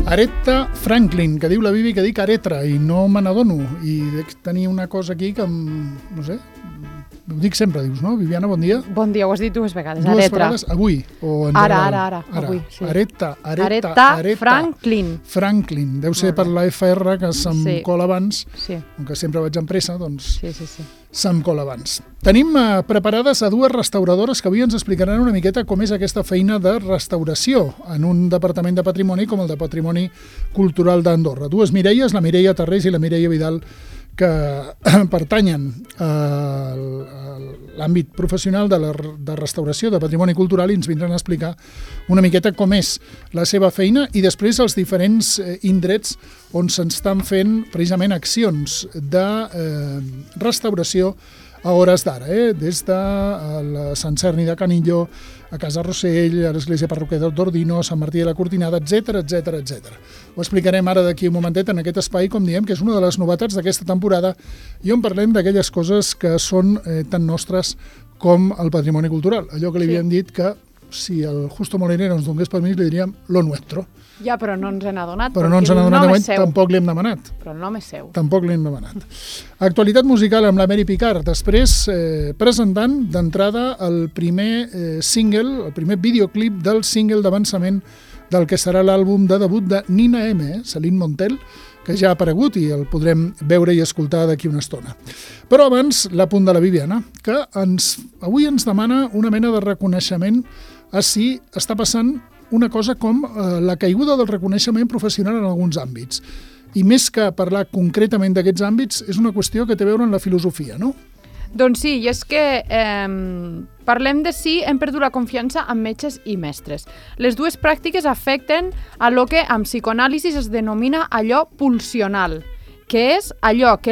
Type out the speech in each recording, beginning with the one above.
Aretha Franklin, que diu la Bibi que dic Aretra i no me n'adono. I tenia una cosa aquí que, no sé, ho dic sempre, dius, no? Viviana, bon dia. Bon dia, ho has dit dues vegades, Dues Aretra. vegades, avui? O en Ara, avui, sí. Aretha Franklin. Deu ser per la FR que se'm cola abans, sí. Com que sempre vaig en pressa, doncs sí. se'm cola abans. Tenim preparades a dues restauradores que avui ens explicaran una miqueta com és aquesta feina de restauració en un departament de patrimoni com el de Patrimoni Cultural d'Andorra. Dues Mireies, la Mireia Tarrés i la Mireia Vidal, que pertanyen a l'àmbit professional de restauració de patrimoni cultural i ens vindran a explicar una miqueta com és la seva feina i després els diferents indrets on s'estan fent precisament accions de restauració a hores d'ara, des de la Sant Cerni de Canillo, a Casa Rossell, a l'Església Parroquial d'Ordino, Sant Martí de la Cortinada, etc. Ho explicarem ara d'aquí un momentet en aquest espai, com diem, que és una de les novetats d'aquesta temporada i on parlem d'aquelles coses que són tan nostres com el patrimoni cultural. Allò que li havíem dit que si el Justo Molinero ens donés permís li diríem lo nuestro. Ja, però no ens n'ha donat. Però no ens n'ha donat de moment, tampoc li hem demanat. Però el nom és seu. Tampoc li hem demanat. Actualitat musical amb la Mary Picard, després presentant d'entrada el primer single, el primer videoclip del single d'avançament del que serà l'àlbum de debut de Nina M, Celine Montel, que ja ha aparegut i el podrem veure i escoltar d'aquí una estona. Però abans, l'apunt de la Viviana, que avui ens demana una mena de reconeixement a si està passant una cosa com la caiguda del reconeixement professional en alguns àmbits. I més que parlar concretament d'aquests àmbits, és una qüestió que té a veure amb la filosofia, no? Doncs sí, i és que parlem de si hem perdut la confiança en metges i mestres. Les dues pràctiques afecten a lo que en psicoanàlisi es denomina allò pulsional, que és allò que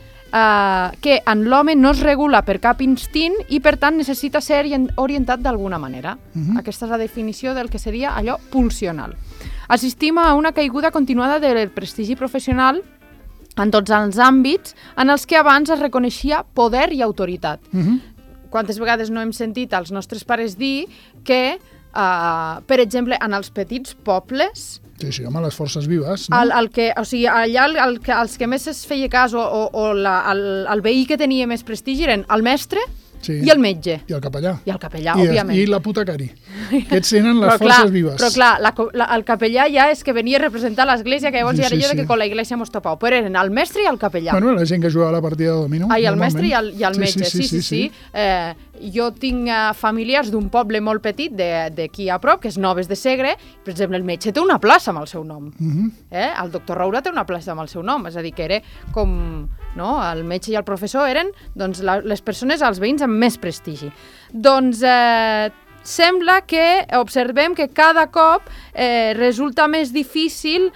que en l'home no es regula per cap instint i per tant necessita ser orientat d'alguna manera. Aquesta és la definició del que seria allò pulsional. Assistim a una caiguda continuada del prestigi professional en tots els àmbits en els que abans es reconeixia poder i autoritat. Quantes vegades no hem sentit als nostres pares dir que, per exemple, en els petits pobles... Sí, home, les forces vives, no? Allà els que més es feia cas o el veí que tenia més prestigi eren el mestre i el metge. I el capellà. Òbviament. I l'apotecari. Aquests eren les forces vives. Però clar, el capellà ja és que venia a representar l'església, que llavors ja era allò de que con la iglesia hemos topado. Però eren el mestre i el capellà. Bueno, la gent que jugava a la partida de dominó. El mestre i el metge, sí. Jo tinc familiars d'un poble molt petit d'aquí a prop, que és Noves de Segre. Per exemple, el metge té una plaça amb el seu nom. El doctor Roura té una plaça amb el seu nom. És a dir, que era com... El metge i el professor eren les persones, els veïns amb més prestigi. Doncs sembla que observem que cada cop resulta més difícil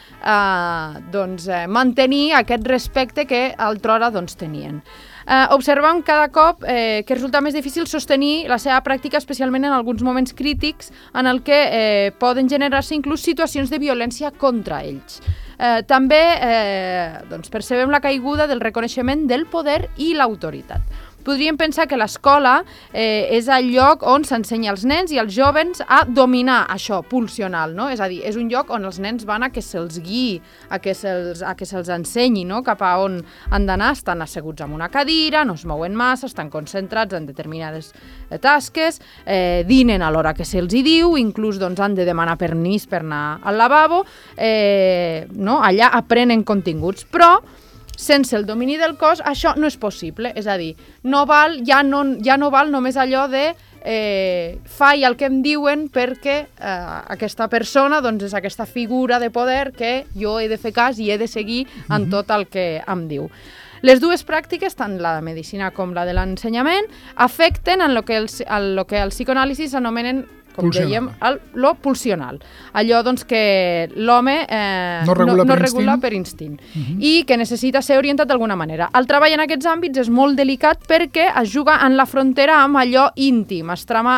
mantenir aquest respecte que altrora tenien. Observem cada cop que resulta més difícil sostenir la seva pràctica, especialment en alguns moments crítics en el que poden generar-se inclús situacions de violència contra ells. També percebem la caiguda del reconeixement del poder i l'autoritat. Podríem pensar que l'escola és el lloc on s'ensenya als nens i als jovens a dominar això pulsional, no? És a dir, és un lloc on els nens van a que se'ls guiï, a que se'ls ensenyi, no? Cap a on han d'anar. Estan asseguts en una cadira, no es mouen massa, estan concentrats en determinades tasques, dinen a l'hora que se'ls hi diu, inclús han de demanar permís per anar al lavabo, allà aprenen continguts, però sense el domini del cos això no és possible, és a dir, ja no val només allò de faig el que em diuen perquè aquesta persona és aquesta figura de poder que jo he de fer cas i he de seguir en tot el que em diu. Les dues pràctiques, tant la de medicina com la de l'ensenyament, afecten en el que els psicoanàlisis anomenen, com dèiem, lo pulsional. Allò que l'home no regula per instint i que necessita ser orientat d'alguna manera. El treball en aquests àmbits és molt delicat perquè es juga en la frontera amb allò íntim, es trama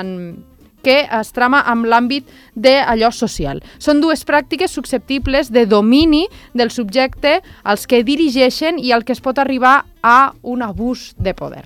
amb l'àmbit d'allò social. Són dues pràctiques susceptibles de domini del subjecte als que dirigeixen i al que es pot arribar a un abús de poder.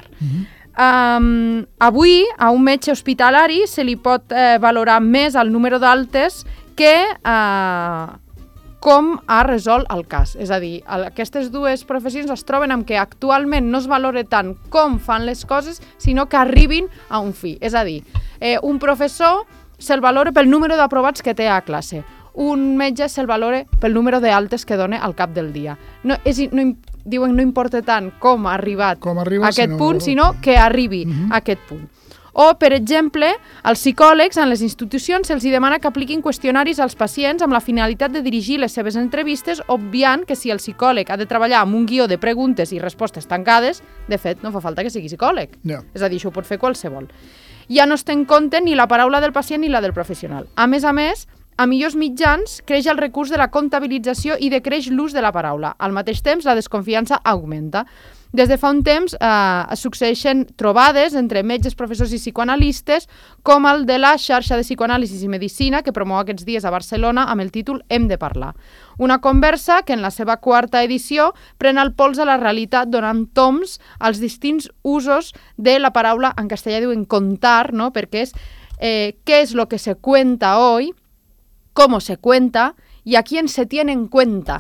Avui a un metge hospitalari se li pot valorar més el número d'altes que com ha resolt el cas. És a dir, aquestes dues professions es troben amb que actualment no es valora tant com fan les coses, sinó que arribin a un fi. És a dir, un professor se'l valora pel número d'aprovats que té a classe. Un metge se'l valora pel número d'altes que dona al cap del dia. Diuen no importa tant com ha arribat a aquest punt, sinó que arribi a aquest punt. O, per exemple, als psicòlegs en les institucions se'ls demana que apliquin qüestionaris als pacients amb la finalitat de dirigir les seves entrevistes, obviant que si el psicòleg ha de treballar amb un guió de preguntes i respostes tancades, de fet, no fa falta que sigui psicòleg. És a dir, això ho pot fer qualsevol. Ja no es té en compte ni la paraula del pacient ni la del professional. A més, a millors mitjans creix el recurs de la comptabilització i decreix l'ús de la paraula. Al mateix temps, la desconfiança augmenta. Des de fa un temps succeeixen trobades entre metges, professors i psicoanalistes, com el de la xarxa de psicoanàlisis i medicina que promou aquests dies a Barcelona amb el títol Hem de parlar. Una conversa que en la seva 4ª edició pren el pols a la realitat donant toms als distints usos de la paraula, en castellà diuen contar, no? Perquè és què és lo que se cuenta hoy, cómo se cuenta y a quién se tiene en cuenta.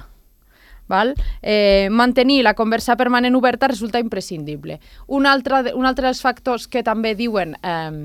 Mantenir la conversa permanent oberta resulta imprescindible. Un altre dels factors que també diuen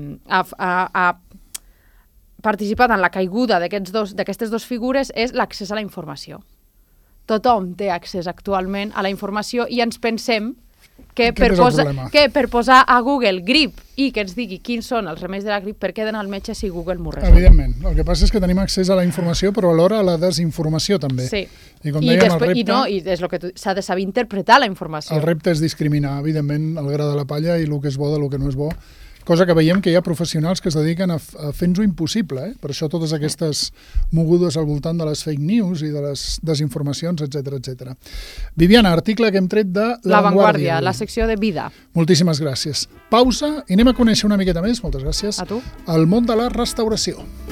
ha participat en la caiguda d'aquestes dues figures és l'accés a la informació. Tothom té accés actualment a la informació i ens pensem que per posar a Google grip i que ens digui quins són els remeis de la grip, per què d'anar al metge si Google m'ho resol? Evidentment. El que passa és que tenim accés a la informació, però alhora a la desinformació també. Sí. I com dèiem, el repte... I és el que s'ha de saber interpretar la informació. El repte és discriminar, evidentment, el gra de la palla i el que és bo del que no és bo. Cosa que veiem que hi ha professionals que es dediquen a fer-nos-ho impossible. Per això totes aquestes mogudes al voltant de les fake news i de les desinformacions, etc. Viviana, article que hem tret de La Vanguardia, la secció de vida. Moltíssimes gràcies. Pausa i anem a conèixer una miqueta més, moltes gràcies, a tu, el món de la restauració.